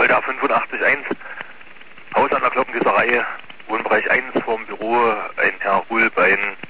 Fulda 85.1, Haus an der Glockengießerei, Wohnbereich 1 vorm Büro, ein Herr Hulbein